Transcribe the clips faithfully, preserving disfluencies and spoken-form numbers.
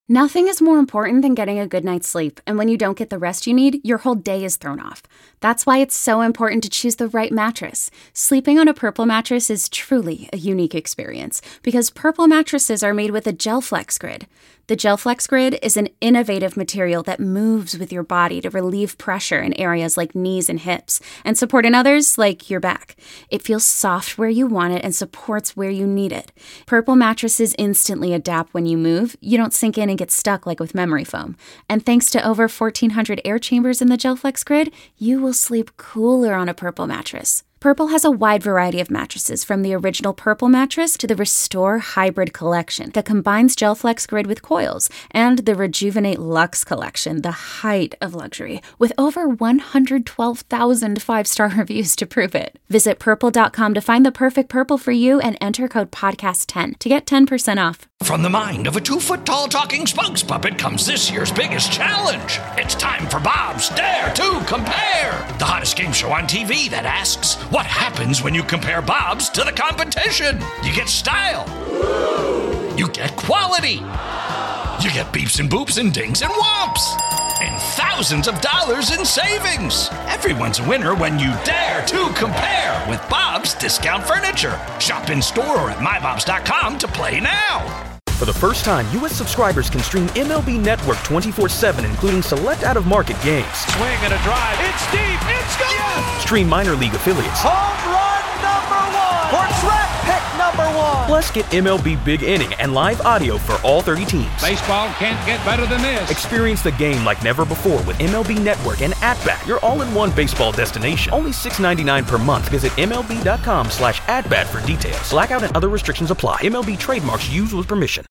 Nothing is more important than getting a good night's sleep, and when you don't get the rest you need, your whole day is thrown off. That's why it's so important to choose the right mattress. Sleeping on a Purple mattress is truly a unique experience, because Purple mattresses are made with a GelFlex Grid. The GelFlex Grid is an innovative material that moves with your body to relieve pressure in areas like knees and hips, and support in others like your back. It feels soft where you want it and supports where you need it. Purple mattresses instantly adapt when you move. You don't sink in and get stuck like with memory foam. And thanks to over fourteen hundred air chambers in the GelFlex Grid, you will sleep cooler on a Purple mattress. Purple has a wide variety of mattresses, from the original Purple mattress to the Restore Hybrid collection that combines GelFlex Grid with coils, and the Rejuvenate Luxe collection, the height of luxury, with over one hundred twelve thousand five-star reviews to prove it. Visit purple dot com to find the perfect Purple for you and enter code podcast ten to get ten percent off. From the mind of a two-foot-tall talking spokes puppet comes this year's biggest challenge. It's time for Bob's Dare to Compare, the hottest game show on T V that asks, what happens when you compare Bob's to the competition? You get style. You get quality. You get beeps and boops and dings and whomps. And thousands of dollars in savings. Everyone's a winner when you dare to compare with Bob's Discount Furniture. Shop in store or at my bobs dot com to play now. For the first time, U S subscribers can stream M L B Network twenty-four seven, including select out-of-market games. Swing and a drive. It's deep. It's gone. Yes! Stream minor league affiliates. Home run number one. Or draft pick number one. Plus, get M L B Big Inning and live audio for all thirty teams. Baseball can't get better than this. Experience the game like never before with M L B Network and At-Bat, your all-in-one baseball destination. Only six dollars and ninety-nine cents per month. Visit M L B dot com slash at-bat for details. Blackout and other restrictions apply. M L B trademarks used with permission.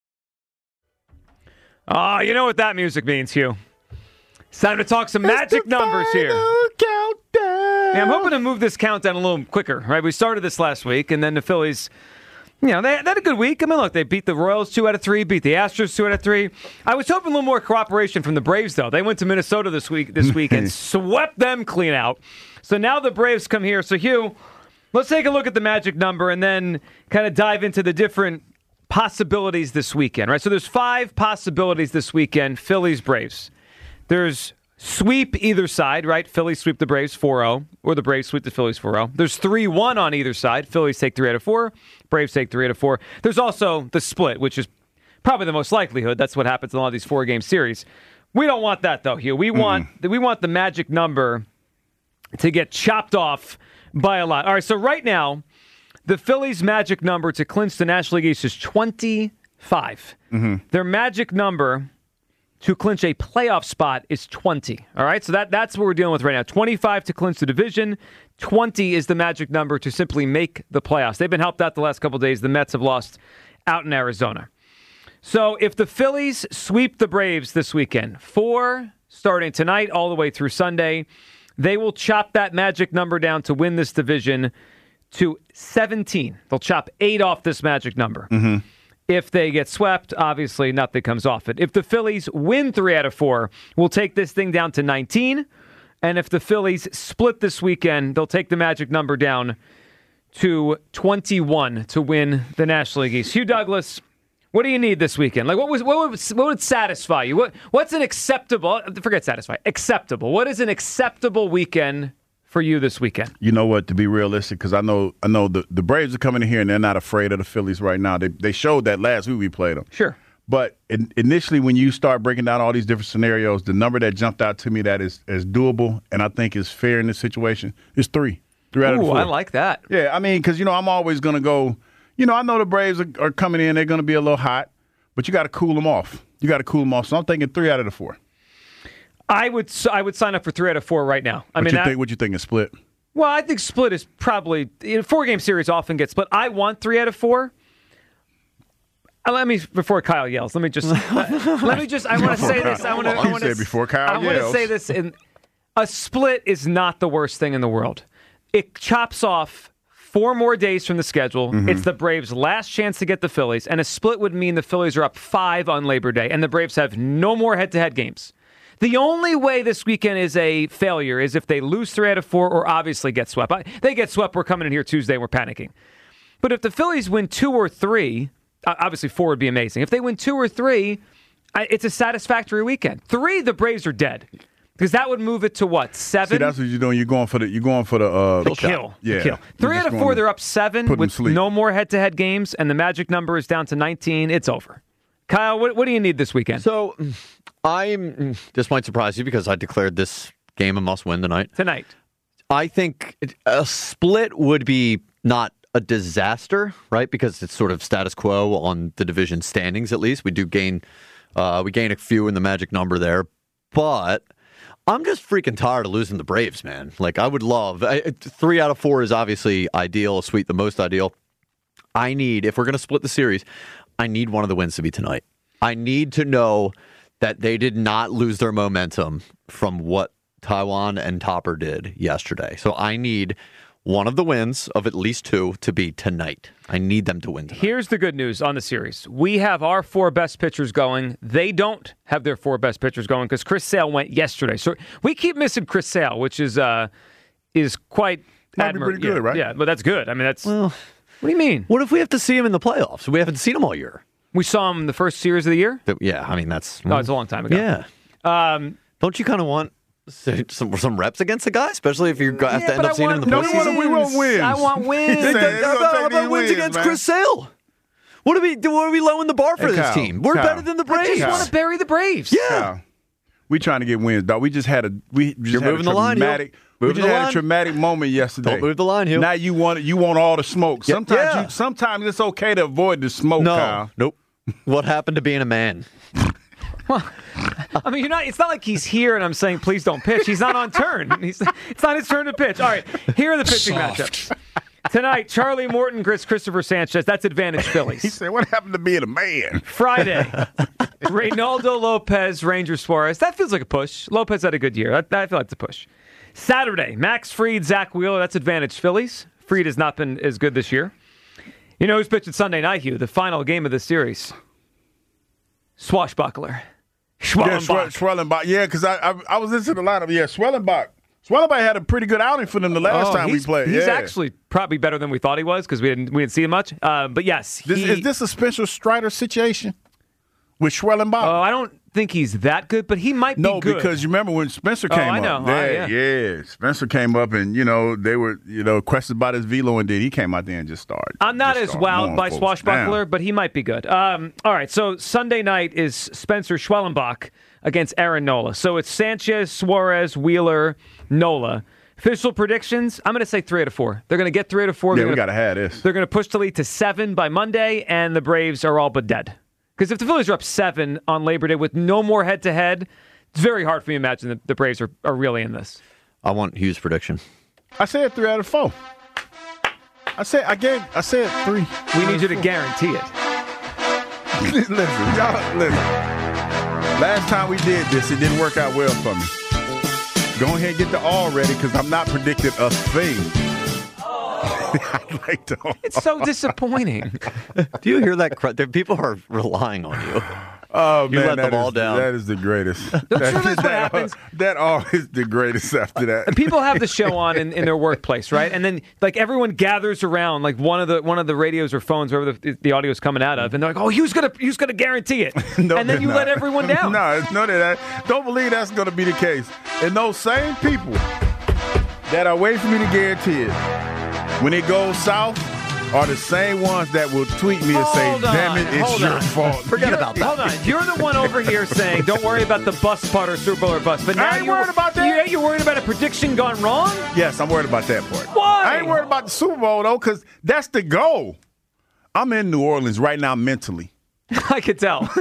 Ah, uh, you know what that music means, Hugh. It's time to talk some magic numbers here. Countdown. Yeah, I'm hoping to move this countdown a little quicker, right? We started this last week, and then the Phillies, you know, they, they had a good week. I mean, look, they beat the Royals two out of three, beat the Astros two out of three. I was hoping a little more cooperation from the Braves, though. They went to Minnesota this week, this week and swept them clean out. So now the Braves come here. So, Hugh, let's take a look at the magic number and then kind of dive into the different possibilities this weekend, right? So there's five possibilities this weekend, Phillies, Braves. There's sweep either side, right? Phillies sweep the Braves four oh, or the Braves sweep the Phillies four oh. There's three one on either side. Phillies take three out of four. Braves take three out of four. There's also the split, which is probably the most likelihood. That's what happens in a lot of these four-game series. We don't want that, though, Hugh. We want, mm. we want the magic number to get chopped off by a lot. All right, so right now, the Phillies' magic number to clinch the National League East is twenty-five. Mm-hmm. Their magic number to clinch a playoff spot is twenty. All right, so that, that's what we're dealing with right now. twenty-five to clinch the division. twenty is the magic number to simply make the playoffs. They've been helped out the last couple of days. The Mets have lost out in Arizona. So if the Phillies sweep the Braves this weekend, four starting tonight all the way through Sunday, they will chop that magic number down to win this division to seventeen. They'll chop eight off this magic number. Mm-hmm. If they get swept, obviously nothing comes off it. If the Phillies win three out of four, we'll take this thing down to nineteen. And if the Phillies split this weekend, they'll take the magic number down to twenty-one to win the National League East. Hugh Douglas, what do you need this weekend? Like, what was what would what would satisfy you? What what's an acceptable? Forget satisfy. Acceptable. What is an acceptable weekend for you this weekend? You know what, to be realistic, because I know I know the, the Braves are coming in here and they're not afraid of the Phillies right now. They they showed that last week we played them. Sure. But in, initially when you start breaking down all these different scenarios, the number that jumped out to me that is, is doable and I think is fair in this situation is three. Three out of four. I like that. Yeah, I mean, because, you know, I'm always going to go, you know, I know the Braves are, are coming in. They're going to be a little hot, but you got to cool them off. You got to cool them off. So I'm thinking three out of the four. I would I would sign up for three out of four right now. I what mean, you that, think? What you think is split? Well, I think split is probably – four-game series often get split. I want three out of four. Uh, let me – before Kyle yells, let me just uh, – let me just – I want to say this. I want to I say before Kyle I yells. want to say this. In, a split is not the worst thing in the world. It chops off four more days from the schedule. Mm-hmm. It's the Braves' last chance to get the Phillies, and a split would mean the Phillies are up five on Labor Day, and the Braves have no more head-to-head games. The only way this weekend is a failure is if they lose three out of four or obviously get swept. They get swept, we're coming in here Tuesday and we're panicking. But if the Phillies win two or three, obviously four would be amazing. If they win two or three, I, it's a satisfactory weekend. Three, the Braves are dead. Because that would move it to what, seven? See, that's what you're doing. You're going for the. You're going for the. Uh, the kill. Yeah. The kill. Three out of four, they're up seven with no more head-to-head games, and the magic number is down to nineteen. It's over. Kyle, what, what do you need this weekend? So, I'm. This might surprise you because I declared this game a must-win tonight. Tonight. I think a split would be not a disaster, right? Because it's sort of status quo on the division standings. At least we do gain. Uh, we gain a few in the magic number there, but. I'm just freaking tired of losing the Braves, man. Like, I would love... I, three out of four is obviously ideal, a sweet, the most ideal. I need, if we're going to split the series, I need one of the wins to be tonight. I need to know that they did not lose their momentum from what Taijuan and Topper did yesterday. So I need one of the wins of at least two to be tonight. I need them to win tonight. Here's the good news on the series. We have our four best pitchers going. They don't have their four best pitchers going because Chris Sale went yesterday. So we keep missing Chris Sale, which is uh, is quite admirable. Pretty good, yeah, right? Yeah, but that's good. I mean, that's... Well, what do you mean? What if we have to see him in the playoffs? We haven't seen him all year. We saw him in the first series of the year? Yeah, I mean, that's... Oh, it's a long time ago. Yeah. Um, don't you kind of want... Some some reps against the guy, especially if you have yeah, to end up seeing him in the no, postseason. We want wins. I want wins. He said, How about, how about wins wins against man. Chris Sale? What are we? What are we lowering the bar for Hey, this Kyle, team? We're Kyle, better than the I Braves. just want to bury the Braves. Yeah, Kyle, we trying to get wins, dog. We just had a we just You're had moving a the line, Hill. traumatic. We Moving just the had line. a traumatic moment yesterday. Don't move the line, Hill. Now you want you want all the smoke. Yeah, Sometimes yeah. you sometimes it's okay to avoid the smoke, no, Kyle. nope. What happened to being a man? Well, I mean, you're not. It's not like he's here and I'm saying please don't pitch. He's not on turn. He's, it's not his turn to pitch. All right, here are the pitching Soft. matchups tonight. Charlie Morton, Chris Christopher Sanchez. That's advantage Phillies. He said, "What happened to being a man?" Friday, Reynaldo Lopez, Rangers Suarez. That feels like a push. Lopez had a good year. That, I feel like it's a push. Saturday, Max Fried, Zach Wheeler. That's advantage Phillies. Fried has not been as good this year. You know who's pitching Sunday night, Hugh? The final game of the series. Swashbuckler. Schwellenbach. Yeah, Schwellenbach. Yeah, because I, I I was listening to the lineup. Yeah, Schwellenbach. Schwellenbach had a pretty good outing for them the last Oh, time we he's- played. He's yeah. actually probably better than we thought he was because we didn't we didn't see him much. Uh, but yes, This, he, is this a Spencer Strider situation with Schwellenbach? Oh, I don't think he's that good, but he might No, be good. because you remember when Spencer Oh, came I know. up. Oh, yeah, yeah. yeah. Spencer came up and, you know, they were, you know, questioned about his velo and did. He came out there and just started. I'm not just as started wowed mowing by folks Swashbuckler, down. but he might be good. Um, all right, so Sunday night is Spencer Schwellenbach against Aaron Nola. So it's Sanchez, Suarez, Wheeler, Nola. Official predictions, I'm going to say three out of four. They're going to get three out of four. Yeah, They're we gonna- got to have this. They're going to push the lead to seven by Monday, and the Braves are all but dead. Because if the Phillies are up seven on Labor Day with no more head-to-head, it's very hard for me to imagine that the Braves are, are really in this. I want Hughes' prediction. I said three out of four. I said, I gave, I said three. We need you to guarantee it. listen, y'all, listen. Last time we did this, it didn't work out well for me. Go ahead and get the all ready because I'm not predicting a thing. I'd like to. It's so disappointing. Do you hear that? Cr- there- People are relying on you. Oh, You man, let that them all is- down. That is the greatest. Don't you realize what that, happens? That all is the greatest after that. People have the show on in, in their workplace, right? And then like everyone gathers around, like one of the one of the radios or phones, wherever the, the audio is coming out of, and they're like, "Oh, who's gonna who's gonna guarantee it?" No, and then they're you not. let everyone down. no, no, that don't believe that's going to be the case. And those same people that are waiting for me to guarantee it, when it goes south, are the same ones that will tweet me and say, Hold on, "Damn it, it's hold your on. fault." Forget You're- about that. Hold on, you're the one over here saying, "Don't worry about the bus putt or Super Bowl or bust." But now I ain't you're worried about that. Yeah, you're worried about a prediction gone wrong. Yes, I'm worried about that part. Why? I ain't worried about the Super Bowl though, because that's the goal. I'm in New Orleans right now mentally. I could tell.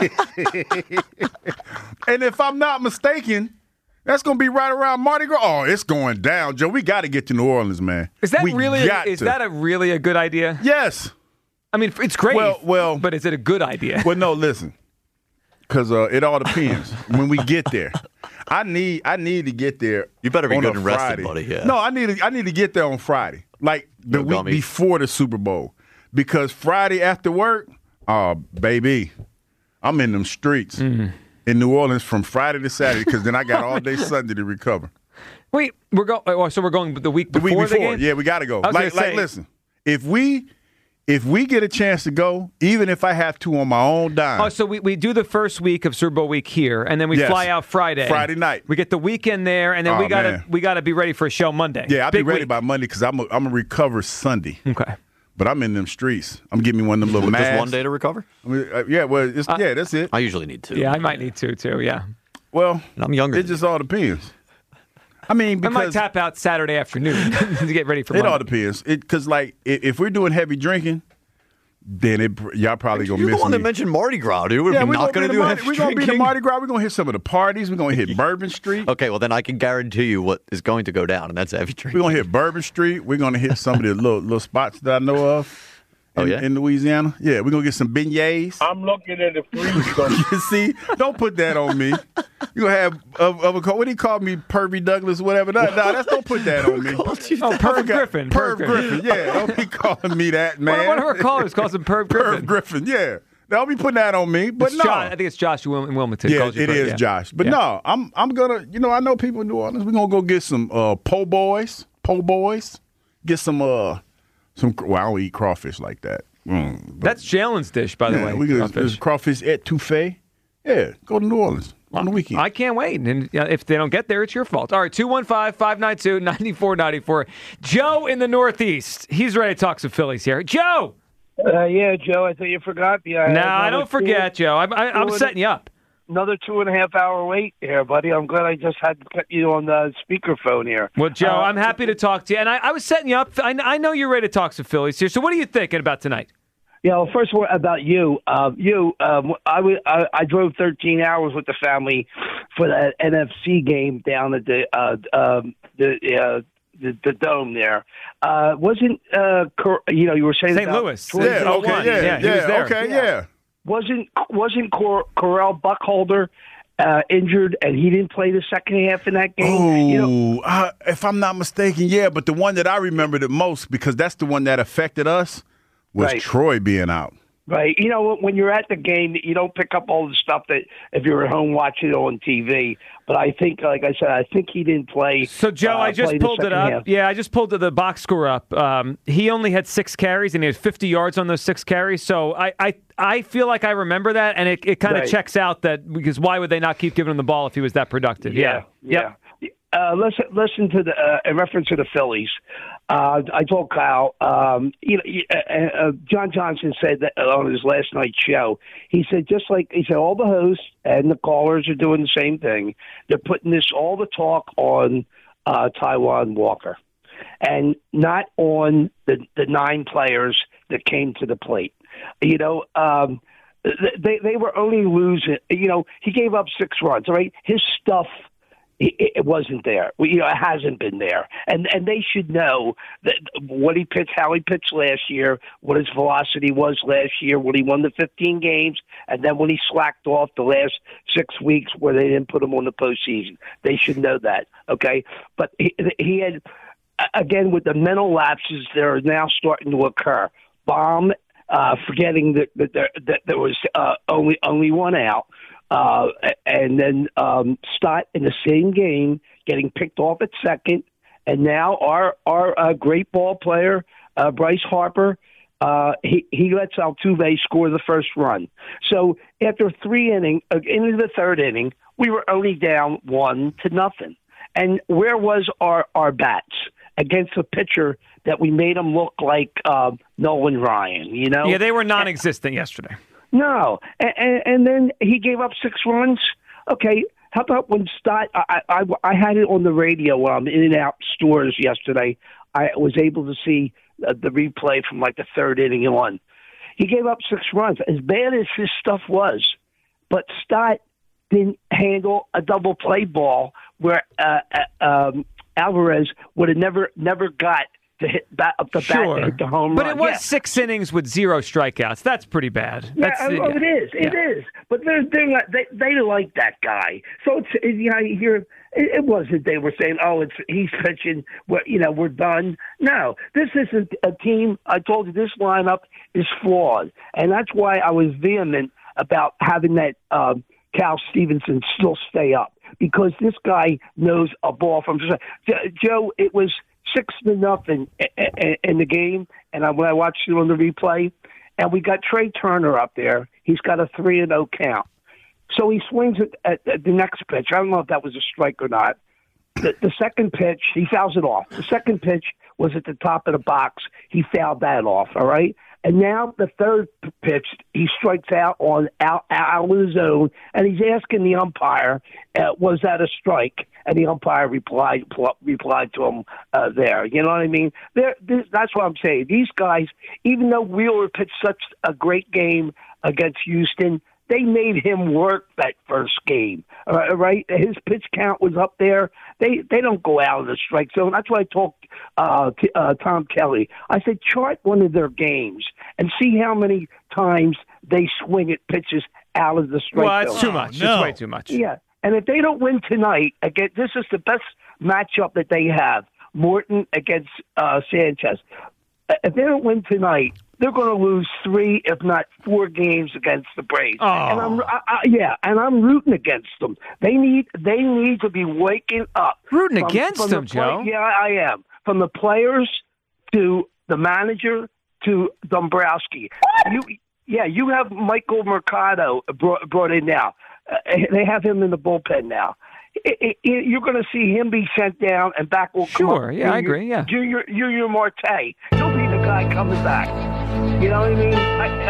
And if I'm not mistaken, that's going to be right around Mardi Gras. Oh, it's going down, Joe. We got to get to New Orleans, man. Is that we really? got Is to. that a really a good idea? Yes. I mean, it's great. Well- well- but is it a good idea? Well, no, listen, because uh, it all depends when we get there. I need I need to get there. You better be on good a and rested, Friday. buddy, yeah. No, I need to, I need to get there on Friday, like the Yo, week gummy. before the Super Bowl, because Friday after work, oh baby, I'm in them streets Mm-hmm. in New Orleans from Friday to Saturday, because then I got all day Sunday to recover. Wait, we're going. Oh, so we're going the week The before week before, game? yeah, we got to go. I was Like, gonna like, say- listen, if we if we get a chance to go, even if I have to on my own dime. Oh, so we, we do the first week of Super Bowl week here, and then we Yes. fly out Friday. Friday night. We get the weekend there, and then Oh, we gotta man. we gotta be ready for a show Monday. Yeah, I'll Big be ready week. by Monday because I'm going to recover Sunday. Okay. But I'm in them streets. I'm getting me one of them little Just masks. one day to recover? I mean, uh, yeah, well, it's, yeah, that's it. I usually need two. Yeah, I might need to too. Yeah. Well, And I'm younger it than just all depends. I mean, I might because tap out Saturday afternoon to get ready for it Monday. all depends. Because, like, i- if we're doing heavy drinking, then it y'all probably going to You're miss the one me. that mentioned Mardi Gras, dude. We're yeah, we're not going to do Mardi, heavy we're going to be the drinking. Mardi Gras. We're going to hit some of the parties. We're going to hit Bourbon Street. Okay, well, then I can guarantee you what is going to go down, and that's heavy drinking. We're going to hit Bourbon Street. We're going to hit some of the little little spots that I know of. Oh, in, yeah? in Louisiana. Yeah, we're going to get some beignets. I'm looking at the freezer. You see, don't put that on me. You gonna have of, of a, what do he call me, Pervy Douglas, whatever? No, no, that's don't put that on me. Oh, Perv Griffin. Perv Griffin. Yeah, don't be calling me that, man. One of our callers calls him Perv Griffin. Perv Griffin. Yeah, don't be putting that on me. But It's no, Josh, I think it's Josh Wil- in Wilmington. yeah, calls you it Perv, is yeah. Josh. But Yeah. no, I'm I'm gonna. You know, I know people in New Orleans. We're gonna go get some uh, po' boys, po' boys. Get some uh some. Well, I don't eat crawfish like that. Mm, but- That's Jalen's dish, by the yeah, way. we get crawfish. crawfish etouffee. Yeah, go to New Orleans on the weekend. I can't wait. And uh, if they don't get there, it's your fault. All right, two one five, five nine two, nine four nine four. Joe in the Northeast. He's ready to talk some Phillies here. Joe! Uh, yeah, Joe, I thought you forgot me. I No, had I another don't forget, two- Joe. I'm, I, I'm two- setting you up. Another two and a half hour wait here, buddy. I'm glad I just had to put you on the speakerphone here. Well, Joe, Uh, I'm happy to talk to you. And I, I was setting you up. I, I know you're ready to talk some Phillies here. So what are you thinking about tonight? Yeah, well, first of all, about you. Uh, you, um, I, w- I, I drove thirteen hours with the family for that N F C game down at the uh, um, the, uh, the the dome there. Uh, wasn't uh, Cor- you know you were saying Saint about Louis. Twins- yeah, oh okay, one. yeah, Yeah, he yeah, was there. okay, Yeah. yeah. Wasn't wasn't Cor- Corral Buckholder uh, injured and he didn't play the second half in that game? Oh, You know, uh, if I'm not mistaken, yeah. But the one that I remember the most, because that's the one that affected us, was Right. Troy being out. right? You know, when you're at the game, you don't pick up all the stuff that if you're at home watching it on T V. But I think, like I said, I think he didn't play. So, Joe, uh, I just play the pulled it second up. half. Yeah, I just pulled the box score up. Um, he only had six carries, and he had fifty yards on those six carries. So I, I, I feel like I remember that, and it, it kind of Right. checks out that because why would they not keep giving him the ball if he was that productive? Yeah, Yep. yeah. Uh, listen, listen to the uh, in reference to the Phillies. Uh, I told Kyle, um, you know, uh, uh, John Johnson said that on his last night's show. He said just like he said, all the hosts and the callers are doing the same thing. They're putting this all the talk on uh, Taiwan Walker, and not on the the nine players that came to the plate. You know. Um, they they were only losing. You know, he gave up six runs. Right, his stuff. It, it wasn't there. You know, it hasn't been there, and and they should know that what he pitched, how he pitched last year, what his velocity was last year, when he won the fifteen games, and then when he slacked off the last six weeks where they didn't put him on the postseason. They should know that. Okay, but he, he had again with the mental lapses that are now starting to occur. Bomb, uh, forgetting that that there, that there was uh, only only one out. Uh, and then um, Stott in the same game getting picked off at second, and now our our uh, great ball player uh, Bryce Harper, uh, he he lets Altuve score the first run. So after three innings, uh, into the third inning, we were only down one to nothing. And where was our our bats against a pitcher that we made him look like uh, Nolan Ryan? You know, Yeah, they were non-existent yesterday. no, and, and, and then he gave up six runs. Okay, how about when Stott? I, I I had it on the radio um, in and out stores yesterday. I was able to see uh, the replay from like the third inning on. He gave up six runs. As bad as his stuff was, but Stott didn't handle a double play ball where uh, uh, um, Alvarez would have never never got to hit bat, up the Sure. bat to hit the home but run. it was Yeah. six innings with zero strikeouts. That's pretty bad. Yeah, That's, oh, it is. It yeah. is. But they're they're not, they they like that guy. So it's it, you know you hear it, it wasn't they were saying oh it's he's pitching we're, you know we're done. No, this isn't a team. I told you this lineup is flawed, and that's why I was vehement about having that um, Cal Stevenson still stay up because this guy knows a ball from Joe. It was six to nothing in the game, and when I watched it on the replay, and we got Trey Turner up there. He's got a three and zero count, so he swings it at, at the next pitch. I don't know if that was a strike or not. The, the second pitch, he fouls it off. The second pitch was at the top of the box. He fouled that off. All right. And now the third pitch, he strikes out on out, out of the zone, and he's asking the umpire, uh, "Was that a strike?" And the umpire replied pl- replied to him uh, there. You know what I mean? There, this, that's what I'm saying. These guys, even though Wheeler pitched such a great game against Houston, they made him work that first game. Uh, right? His pitch count was up there. They they don't go out of the strike zone. That's why I talked uh, to uh, Tom Kelly. I said, chart one of their games and see how many times they swing at pitches out of the strike well, zone. it's too much. Oh, no. It's way too much. Yeah. And if they don't win tonight, again, this is the best matchup that they have. Morton against uh, Sanchez. If they don't win tonight, they're going to lose three, if not four, games against the Braves. Oh. And I'm, I, I, yeah, and I'm rooting against them. They need, they need to be waking up. Rooting from, against from them, the play, Joe? Yeah, I am. From the players to the manager to Dombrowski. You, yeah, you have Michael Mercado brought, brought in now. Uh, they have him in the bullpen now. It, it, it, you're going to see him be sent down, and back will come Sure, up. yeah, I Junior- agree, yeah. Junior, Junior Marte. He'll be the guy coming back. You know what I mean? I,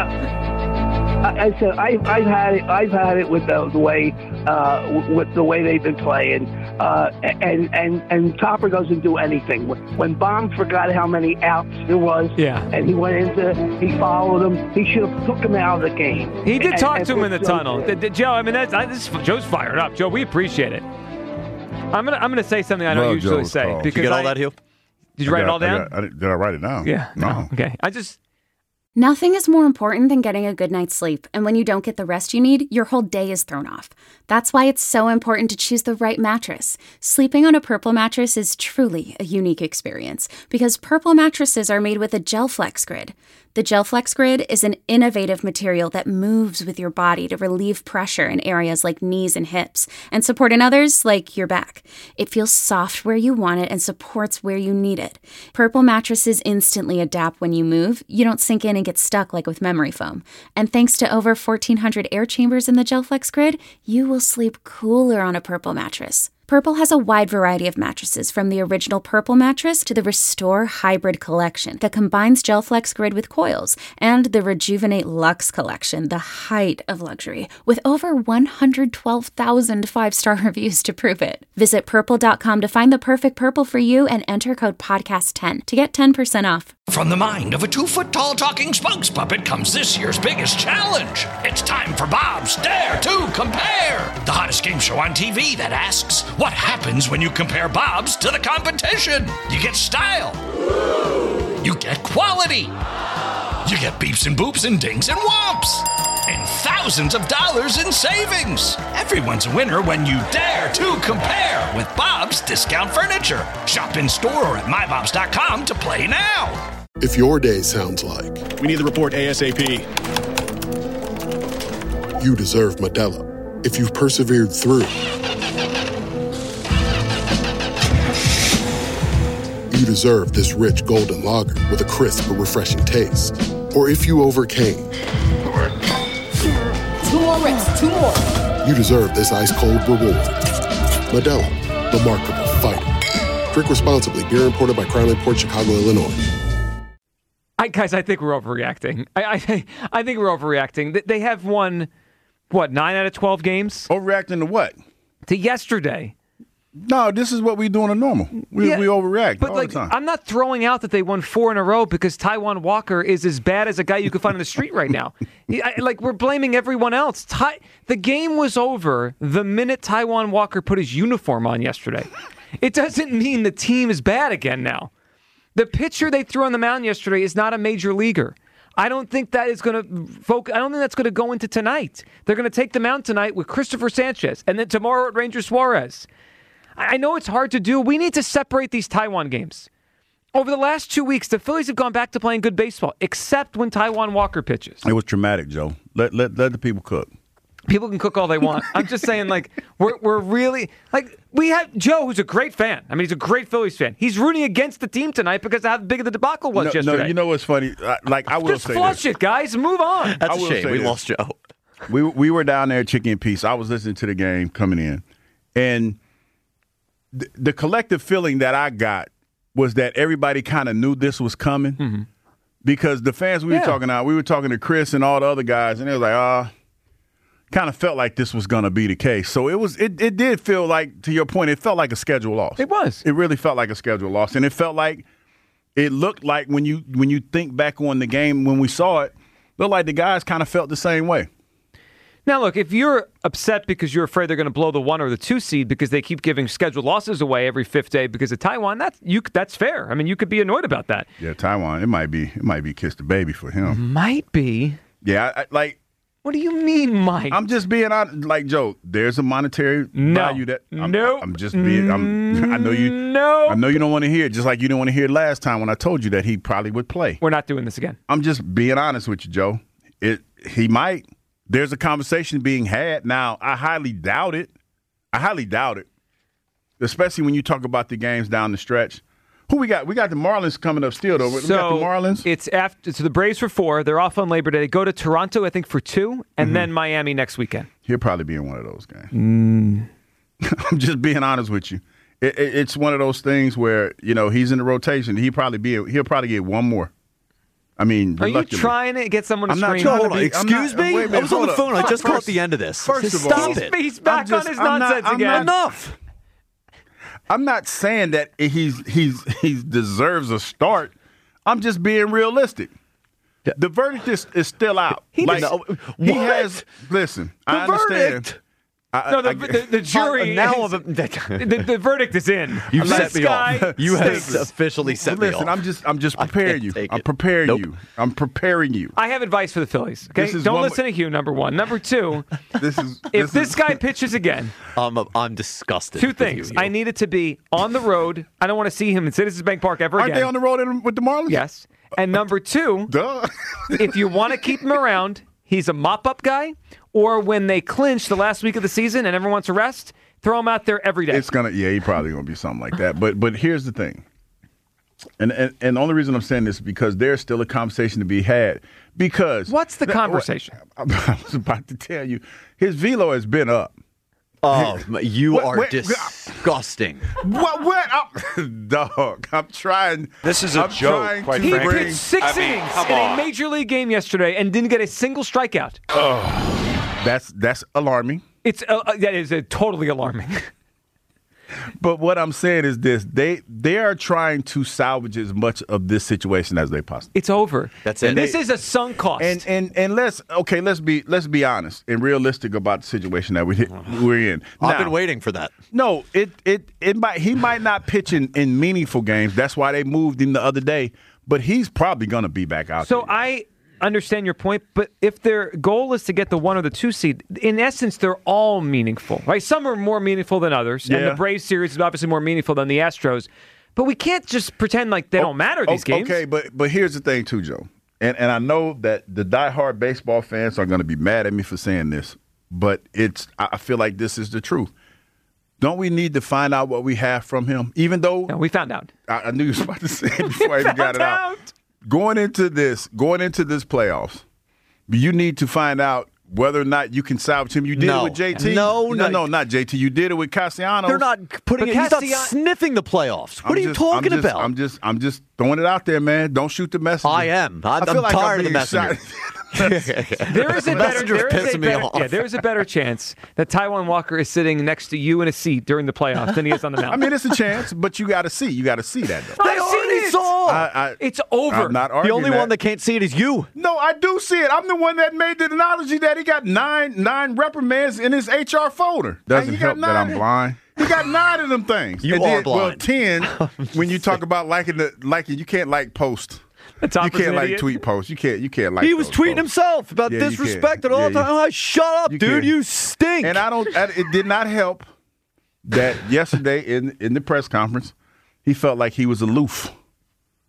I, I said I, I've had it. I've had it with the, the way uh, with the way they've been playing, uh, and and and Topper doesn't do anything. When Baum forgot how many outs there was, Yeah. and he went into, he followed him. He should have took him out of the game. He did And- talk and to him in the put Joe tunnel. in. Did- did- Joe, I mean, that's, I, this, Joe's fired up. Joe, we appreciate it. I'm gonna I'm gonna say something I don't Love usually Joe's say call. because Did you get all I, that, Hugh? Did you write I it all got- I down? got- I didn't- did I write it down? Yeah. No. Okay. I just. Nothing is more important than getting a good night's sleep, and when you don't get the rest you need, your whole day is thrown off. That's why it's so important to choose the right mattress. Sleeping on a Purple mattress is truly a unique experience because Purple mattresses are made with a GelFlex Grid. The GelFlex Grid is an innovative material that moves with your body to relieve pressure in areas like knees and hips and support in others like your back. It feels soft where you want it and supports where you need it. Purple mattresses instantly adapt when you move. You don't sink in and get stuck like with memory foam. And thanks to over fourteen hundred air chambers in the GelFlex Grid, you will sleep cooler on a Purple mattress. Purple has a wide variety of mattresses, from the original Purple mattress to the Restore Hybrid collection that combines GelFlex Grid with coils, and the Rejuvenate Luxe collection, the height of luxury, with over one hundred twelve thousand five-star reviews to prove it. Visit purple dot com to find the perfect Purple for you and enter code podcast ten to get ten percent off. From the mind of a two-foot-tall talking spokes puppet comes this year's biggest challenge. It's time for Bob's Dare to Compare, the hottest game show on T V that asks, what happens when you compare Bob's to the competition? You get style. You get quality. You get beeps and boops and dings and whomps. And thousands of dollars in savings. Everyone's a winner when you dare to compare with Bob's Discount Furniture. Shop in store or at my bobs dot com to play now. If your day sounds like we need the report ASAP, you deserve Modelo. If you've persevered through, you deserve this rich golden lager with a crisp but refreshing taste. Or if you overcame, two more reps, two more. You deserve this ice cold reward. Modelo, the Remarkable Fighter. Drink responsibly. Beer imported by Crown Imports, Chicago, Illinois. I, guys, I think we're overreacting. I, I, I think we're overreacting. They have won, what, nine out of twelve games? Overreacting to what? To yesterday. No, this is what we do in a normal. We, Yeah, we overreact But all like, the time. I'm not throwing out that they won four in a row because Taijuan Walker is as bad as a guy you could find on the street right now. He, I, like, we're blaming everyone else. Tai, the game was over the minute Taijuan Walker put his uniform on yesterday. It doesn't mean the team is bad again now. The pitcher they threw on the mound yesterday is not a major leaguer. I don't think that is going to focus. I don't think that's going to go into tonight. They're going to take the mound tonight with Christopher Sanchez, and then tomorrow at Ranger Suarez. I know it's hard to do. We need to separate these Taijuan games. Over the last two weeks, the Phillies have gone back to playing good baseball, except when Taijuan Walker pitches. It was traumatic, Joe. Let let let the people cook. People can cook all they want. I'm just saying, like, we're we're really like we have Joe, who's a great fan. I mean, he's a great Phillies fan. He's rooting against the team tonight because of how big of the debacle was no, yesterday. No, you know what's funny? Uh, like I will just say flush this. it, guys. Move on. That's I a will shame. say We this. lost Joe. We we were down there at Chicken and Peace. I was listening to the game coming in, and th- the collective feeling that I got was that everybody kind of knew this was coming mm-hmm. because the fans we yeah. were talking to, we were talking to Chris and all the other guys, and they was like, ah. Uh, kind of felt like this was going to be the case. So it was. It, it did feel like, to your point, it felt like a schedule loss. It was. It really felt like a schedule loss, and it felt like it looked like when you when you think back on the game when we saw it, looked like the guys kind of felt the same way. Now, look, if you're upset because you're afraid they're going to blow the one or the two seed because they keep giving scheduled losses away every fifth day because of Taiwan, that's you. That's fair. I mean, you could be annoyed about that. Yeah, Taiwan. It might be. It might be kiss the baby for him. Might be. Yeah, I, I, like. What do you mean, Mike? I'm just being honest. Like Joe, there's a monetary no. value that. I'm, nope. I'm just being. I'm, I know you. No. I know you don't want to hear it. Just like you didn't want to hear it last time when I told you that he probably would play. We're not doing this again. I'm just being honest with you, Joe. It. He might. There's a conversation being had. Now, I highly doubt it. I highly doubt it. Especially when you talk about the games down the stretch. Who we got? We got the Marlins coming up still, though. We so got the Marlins. It's after. So the Braves for four. They're off on Labor Day. They go to Toronto, I think, for two, and Mm-hmm. then Miami next weekend. He'll probably be in one of those games. Mm. I'm just being honest with you. It, it, it's one of those things where, you know, he's in the rotation. He probably be. He'll probably get one more. I mean, are you reluctantly. trying to get someone to I'm not scream? trying Hold to on. be- Excuse I'm not- me? wait a minute, I was on hold the up. phone. I just First- caught the end of this. First of Stop all, He's, it. he's back I'm just- on his I'm not- nonsense I'm again. not- Enough. I'm not saying that he's he's he deserves a start. I'm just being realistic. The verdict is, is still out. He like, just- he What? has. Listen, The I understand. verdict. I, No, the, I- the, the jury. now is- of a- the, the verdict is in. You've This set me guy off. You have stinks. officially set me Listen, off. I'm just I'm just I preparing can't you. take I'm it. preparing Nope. you. I'm preparing you. I have advice for the Phillies. Okay, This is don't one- listen to Hugh. Number one. Number two. This is If this is- guy pitches again, I'm, I'm disgusted. two with things. you, I need it to be on the road. I don't want to see him in Citizens Bank Park ever aren't again. they on the road in, with the Marlins? Yes. And number two, Duh. if you want to keep him around, he's a mop-up guy. Or when they clinch the last week of the season and everyone wants to rest, throw him out there every day. It's gonna, yeah, he probably gonna be something like that. But but here's the thing, and and, and the only reason I'm saying this is because there's still a conversation to be had. Because What's the conversation? I was about to tell you, his velo has been up. Oh, you What- are what- disgusting. What? What? I'm, dog, I'm trying. This is a I'm joke, trying quite to He frankly. bring- pitched six I mean, innings come in a on. major league game yesterday and didn't get a single strikeout. That's that's alarming. It's uh, uh, that is uh, totally alarming. But what I'm saying is this: they they are trying to salvage as much of this situation as they possibly. It's over. That's it. This They- is a sunk cost. And and and let's okay, let's be let's be honest and realistic about the situation that we we're in. I've Now, been waiting for that. No, it it it might he might not pitch in, in meaningful games. That's why they moved him the other day. But he's probably going to be back out so there. I understand your point, but if their goal is to get the one or the two seed, in essence, they're all meaningful, right? Some are more meaningful than others, and Yeah. the Braves series is obviously more meaningful than the Astros. But we can't just pretend like they don't matter, these O- games. Okay, but but here's the thing too, Joe. And and I know that the diehard baseball fans are going to be mad at me for saying this, but it's I I feel like this is the truth. Don't we need to find out what we have from him? Even though No, we found out. I, I knew you was about to say it before I even got it out. Found out. Going into this, going into this playoffs, you need to find out whether or not you can salvage him. You did No. it with J T. No, no, no. no, not J T. You did it with Castellanos. They're not putting But it. He's not Castellan- sniffing the playoffs. What I'm are you just- talking I'm just, about? I'm just, I'm just throwing it out there, man. Don't shoot the messenger. I am. I'm- I feel I'm like tired of the being messenger. shot- There is a better, Messenger's there is a pissing me better off. yeah, there is a better chance that Taiwan Walker is sitting next to you in a seat during the playoffs than he is on the mound. I mean, it's a chance, but you got to see. You got to see that, though. They I've already seen it. saw. I, I, It's over. I'm not the arguing only that. one that can't see it is you. No, I do see it. I'm the one that made the analogy that he got nine nine reprimands in his H R folder. Doesn't he got help that I'm nine? blind. He got nine of them things. You And are then, Well, blind. ten when you talk about liking the liking, you can't like post. The top You is an can't like idiot. tweet posts. You can't. You can't like. He was those tweeting posts. himself about Yeah, you disrespect can. at all Yeah, the time. you- Oh, shut up, you dude. can. You stink. And I don't. I, it did not help that yesterday in in the press conference, he felt like he was aloof.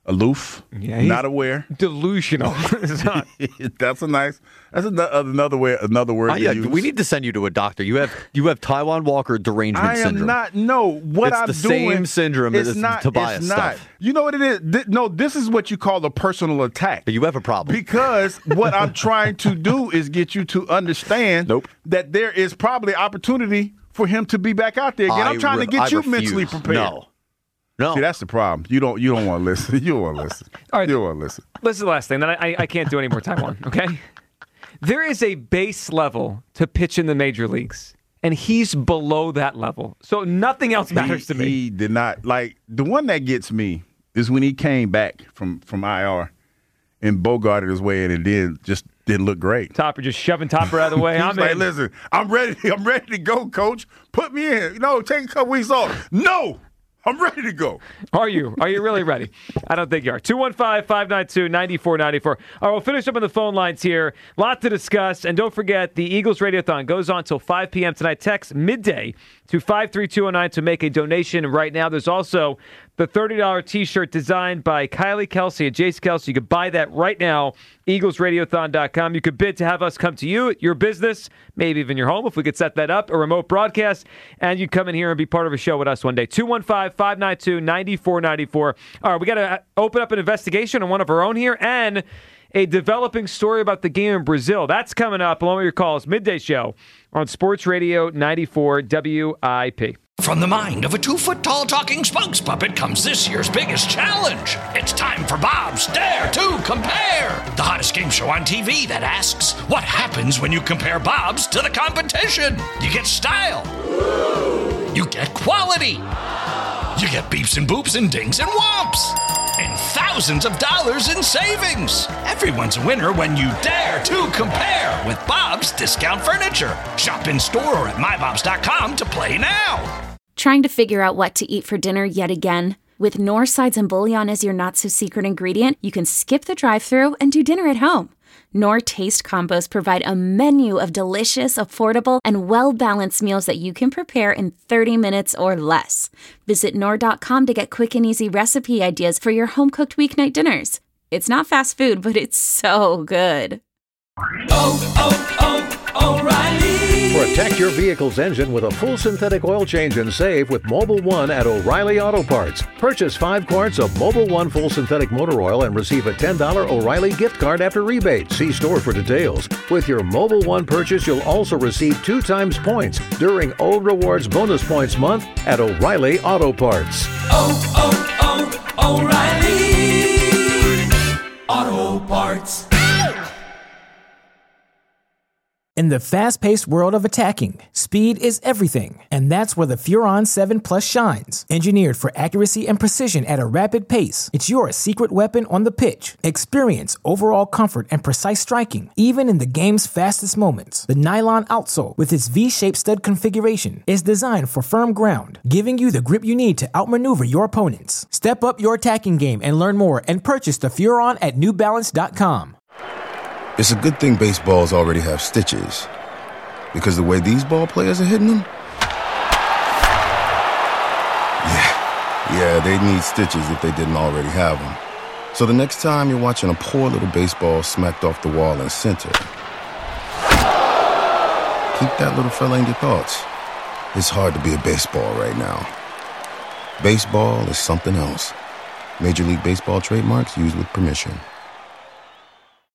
aloof, yeah, he's not aware, delusional. Not. That's a nice. That's another way. Another word. Uh, to yeah, use. we need to send you to a doctor. You have you have Taiwan Walker derangement I am syndrome. not. No, what it's I'm the doing. same syndrome it's as not, Tobias it's stuff. not. You know what it is? Th- no, this is what you call a personal attack. You have a problem because what I'm trying to do is get you to understand nope. that there is probably opportunity for him to be back out there again. I I'm trying re- to get I you refuse. mentally prepared. No. No. See, that's the problem. You don't you don't want to listen. You don't want to listen. All right. You don't want to listen. This is the last thing. Then I, I can't do any more Taiwan, okay? There is a base level to pitch in the major leagues, and he's below that level. So nothing else matters he, to me. He did not. Like, the one that gets me is when he came back from, from I R and bogarted his way in and then just didn't look great. Topper just shoving Topper out of the way. He's I'm like, in. listen, I'm ready. I'm ready to go, coach. Put me in. No, take a couple weeks off. No. I'm ready to go. Are you? Are you really ready? I don't think you are. two one five, five nine two, nine four nine four. All right, we'll finish up on the phone lines here. Lot to discuss. And don't forget, the Eagles Radiothon goes on until five p.m. tonight. Text midday to five three two oh nine to make a donation right now. There's also the thirty dollars T-shirt designed by Kylie Kelsey and Jace Kelsey. You can buy that right now, eagles radiothon dot com. You could bid to have us come to you, your business, maybe even your home if we could set that up, a remote broadcast, and you come in here and be part of a show with us one day. two one five, five nine two, nine four nine four. All right, we got to open up an investigation on one of our own here and a developing story about the game in Brazil. That's coming up along with your calls. Midday show on Sports Radio ninety-four W I P. From the mind of a two-foot-tall talking spokes puppet comes this year's biggest challenge. It's time for Bob's Dare to Compare, the hottest game show on T V that asks, what happens when you compare Bob's to the competition? You get style. You get quality. You get beeps and boops and dings and whomps. And thousands of dollars in savings. Everyone's a winner when you dare to compare with Bob's Discount Furniture. Shop in store or at my bobs dot com to play now. Trying to figure out what to eat for dinner yet again? With Knorr sides and bouillon as your not-so-secret ingredient, you can skip the drive-thru and do dinner at home. Knorr Taste Combos provide a menu of delicious, affordable, and well-balanced meals that you can prepare in thirty minutes or less. Visit Knorr dot com to get quick and easy recipe ideas for your home-cooked weeknight dinners. It's not fast food, but it's so good. Oh, oh, oh, O'Reilly. Protect your vehicle's engine with a full synthetic oil change and save with Mobil one at O'Reilly Auto Parts. Purchase five quarts of Mobil one full synthetic motor oil and receive a ten dollars O'Reilly gift card after rebate. See store for details. With your Mobil one purchase, you'll also receive two times points during O Rewards Bonus Points Month at O'Reilly Auto Parts. Oh, oh, oh, O'Reilly Auto Parts. In the fast-paced world of attacking, speed is everything, and that's where the Furon seven Plus shines. Engineered for accuracy and precision at a rapid pace, it's your secret weapon on the pitch. Experience overall comfort and precise striking, even in the game's fastest moments. The nylon outsole, with its V-shaped stud configuration, is designed for firm ground, giving you the grip you need to outmaneuver your opponents. Step up your attacking game and learn more, and purchase the Furon at new balance dot com. It's a good thing baseballs already have stitches, because the way these ball players are hitting them, yeah, yeah, they need stitches if they didn't already have them. So the next time you're watching a poor little baseball smacked off the wall in center, keep that little fella in your thoughts. It's hard to be a baseball right now. Baseball is something else. Major League Baseball trademarks used with permission.